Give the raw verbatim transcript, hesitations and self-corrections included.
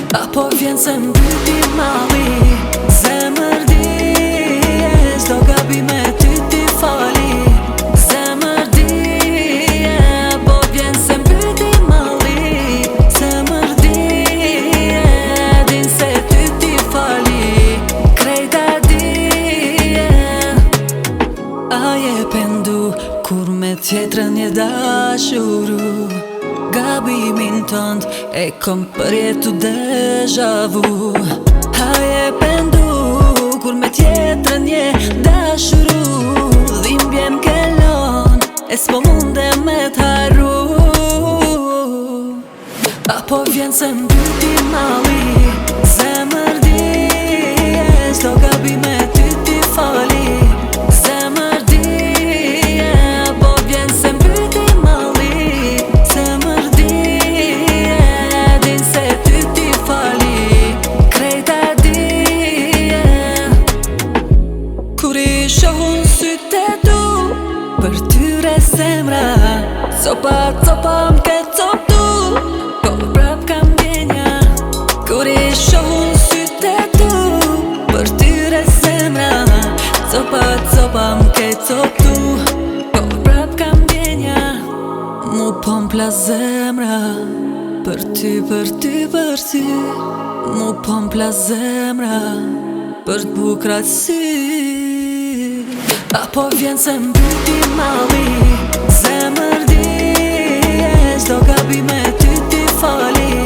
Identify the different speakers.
Speaker 1: Apo vjen se mbyti malli, zemër di e s'do gabime ty ti fali. Zemër di e apo vjen se mbyti malli, zemër di e din se ty ti fali. Krejta di e a je pendu kur me tjetrën je dashuru. Gabimin tënd e kom përjetu deja vu. A je pendu kur me tjetrën je dashuru. Dhimbje m'kelon e s'po munde me t'harru. Apo vjen se mbyti malli, zemër di e s'do gabime ty ti fali. Zemër di e apo vjen se mbyti malli, zemër di e din se ty ti fali. Krejta di e kur i shohun sytë e tu, për tyre zemra copa copa m'ke coptu, po prap kam gjenja. Kur i shohun sytë e tu, për tyre zemra copa copa m'ke coptu, po prap kam gjenja. Mu pompla zemra për ty, për ty, për ty. Mu pompla zemra për t'bukrat sy. Apo vjen se mbyti malli, zemër di e s'do gabime ty ti fali.